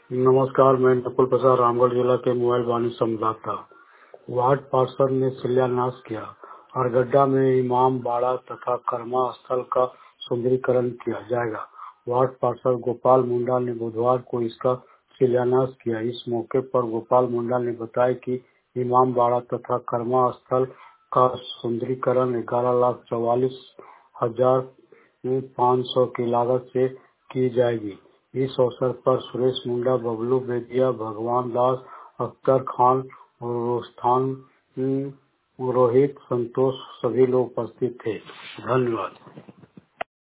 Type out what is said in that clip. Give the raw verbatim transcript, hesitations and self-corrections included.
नमस्कार, मैं नकुल प्रसाद रामगढ़ जिला के मोबाइल वाणी संवाददाता। वार्ड पार्षद ने शिलान्यास किया। हरगड्डा में इमाम बाड़ा तथा कर्मा स्थल का सुंदरीकरण किया जाएगा। वार्ड पार्षद गोपाल मुंडा ने बुधवार को इसका शिलान्यास किया। इस मौके पर गोपाल मुंडा ने बताया कि इमाम बाड़ा तथा कर्मा स्थल का सुंदरीकरण ग्यारह लाख चौवालीस हजार पाँच सौ की लागत से की जाएगी। इस अवसर पर सुरेश मुंडा, बबलू बेदिया, भगवान दास, अख्तर खान, रुस्तान, रोहित, संतोष सभी लोग उपस्थित थे। धन्यवाद।